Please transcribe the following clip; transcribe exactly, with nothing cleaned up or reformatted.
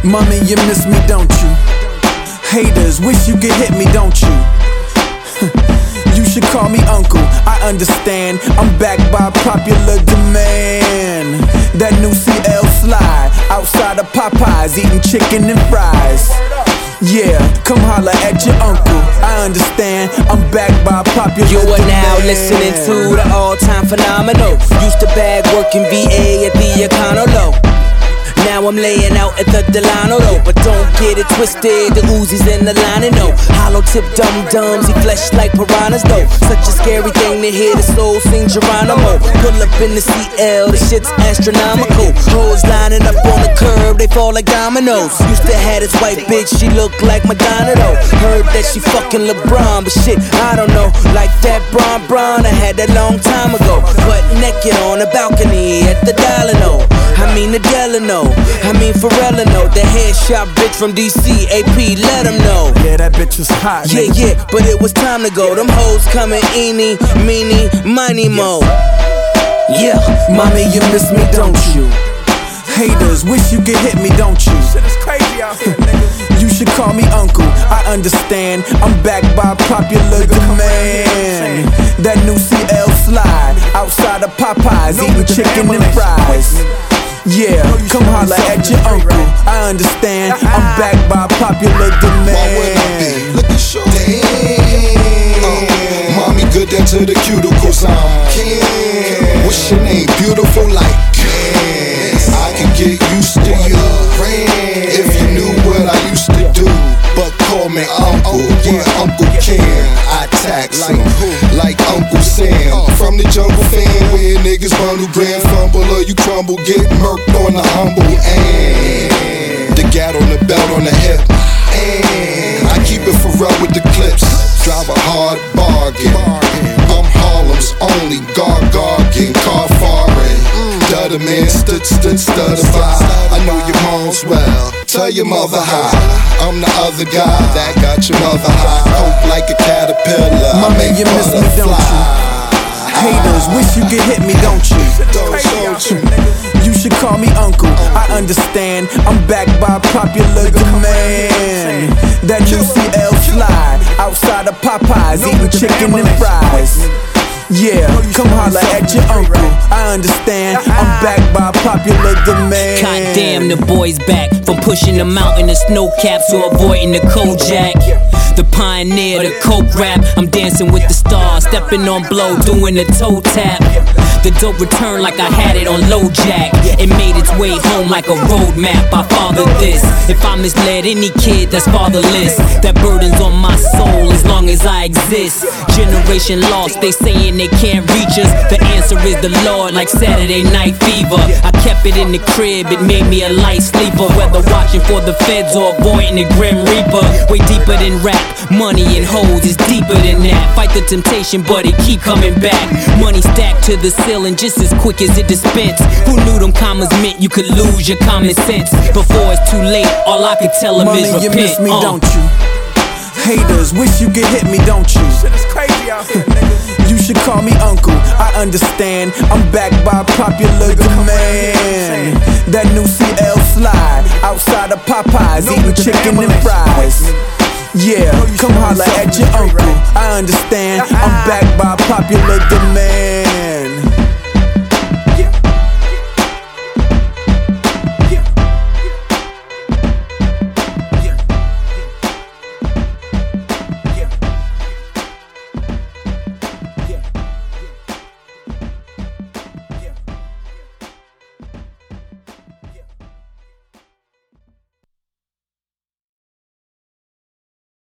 Mommy, you miss me, don't you? Haters, wish you could hit me, don't you? You should call me uncle, I understand. I'm backed by popular demand. That new C L slide, outside of Popeyes, eating chicken and fries. Yeah, come holla at your uncle, I understand. I'm backed by popular You are demand. now listening to the all-time phenomenal. Used to bag working V A at the Econo. Now I'm laying out at the Delano though. But don't get it twisted, the Uzis in the line and no hollow tip dum-dums, he flesh like piranhas though. Such a scary thing to hear the soul sing Geronimo. Pull up in the C L, the shit's astronomical. Hoes lining up on the curb, they fall like dominoes. Used to have this white bitch, she looked like Madonna though. Heard that she fucking LeBron, but shit, I don't know. Like that Bron Bron, I had that long time ago. Butt naked on the balcony at the Delano. I mean the Delano, I mean Pharrellino, the headshot bitch from D C, A P, let him know. Yeah, that bitch was hot. Yeah, nigga. yeah, but it was time to go. Them hoes coming eeny, meeny, miny, mo. Yeah, Mommy, you miss me, don't you? Haters, wish you could hit me, don't you? Shit is crazy out here, nigga. You should call me uncle, I understand. I'm backed by popular demand. That new C L slide, outside of Popeyes, eating chicken and fries. Yeah, come holla at your uncle, I understand. I'm backed by popular demand. Why would I be? Look at show. Damn. Uh, mommy good down to the cuticles. I'm Ken. What's your name? Beautiful like Ken. I can get used to you if you knew what I used to do. But call me uncle, yeah, Uncle Ken. I tax him like Uncle Sam. From the jungle fan, where niggas bundle grand fumble or you crumble, get murked on the humble. And the gat on the belt on the hip. And I keep it for real with the clips. Drive a hard bargain. I'm Harlem's only gargargan, car foreign. Stutter man, stud, stud, stutter by. I know your mom's well. Tell your mother hi. I'm the other guy that got your mother high. Coke like a caterpillar. Mommy, you miss me, don't you? Haters, wish you could hit me, don't you? Don't, don't you? You should call me uncle, I understand. I'm backed by popular demand. That new C L slide, outside of Popeyes, eating chicken and fries. Yeah, come holla at your uncle, I understand. I'm backed by popular demand. goddamn, the boy's back. From pushing the mountain to snow caps to avoiding the Kojak. The pioneer, the coke rap. I'm dancing with the stars, stepping on blow, doing the toe tap. The dope returned like I had it on low jack. It made its way home like a road map. I fathered this. If I misled any kid that's fatherless, that burden's on my soul as long as I exist. Generation lost, they saying they can't reach us. The answer is the Lord, like Saturday Night Fever. I kept it in the crib, it made me a light sleeper. Whether watching for the feds or avoiding the Grim Reaper. Way deeper than rap, money and hoes is deeper than that. Fight the temptation, but it keep coming back. Money stacked to the ceiling just as quick as it dispense. Who knew them commas meant you could lose your common sense? Before it's too late, all I could tell them Mommy, is repent. you miss me, uh. don't you? Haters, wish you could hit me, don't you? Shit is crazy out here, nigga. You should call me uncle, I understand. I'm backed by popular demand. That new C L slide, outside of Popeyes, eating chicken and fries. Yeah, come holla at your uncle, I understand. I'm backed by popular demand.